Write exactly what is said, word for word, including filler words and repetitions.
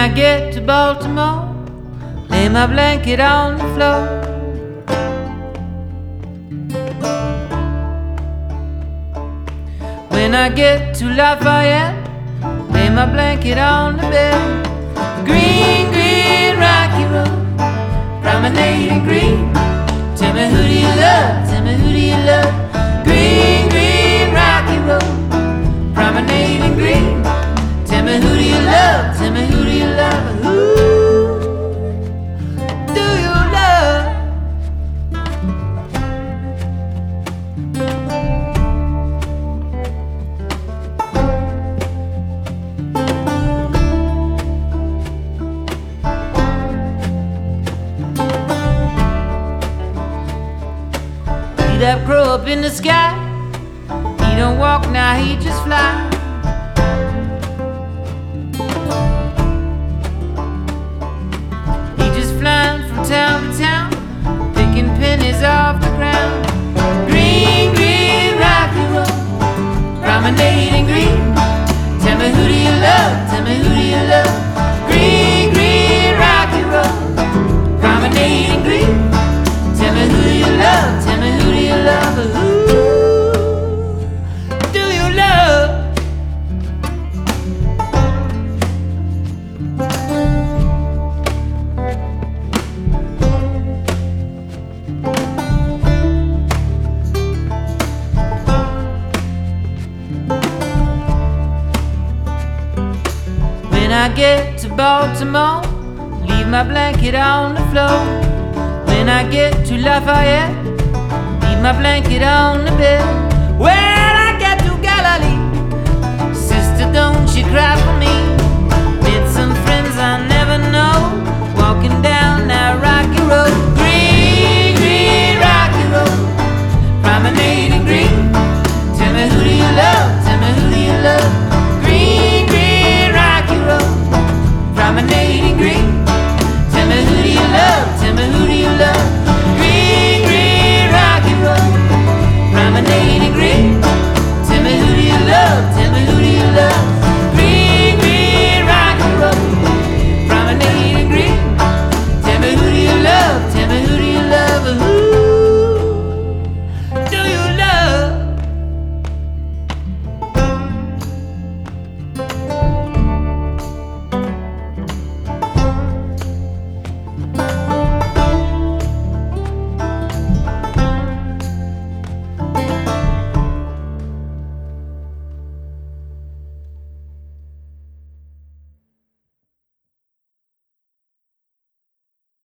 I get to Baltimore, lay my blanket on the floor. When I get to Lafayette, lay my blanket on the bed. Green, green, rocky road, promenading green. Tell me who do you love, tell me who do you love. Green, green, rocky road, promenading green. Tell me who do you love, tell me who do you love. Who do you love? See that crow up in the sky? He don't walk now, he just fly. Town to town, picking pennies off the ground. Green, green, rocky road, promenading green. Tell me who do you love, tell me who do you love. Green, green, rocky road, promenading green. Tell me who do you love, tell me who do you love. Who do you love? When I get to Baltimore, leave my blanket on the floor. When I get to Lafayette, leave my blanket on the bed. When I get to Galilee, sister, don't you cry for me.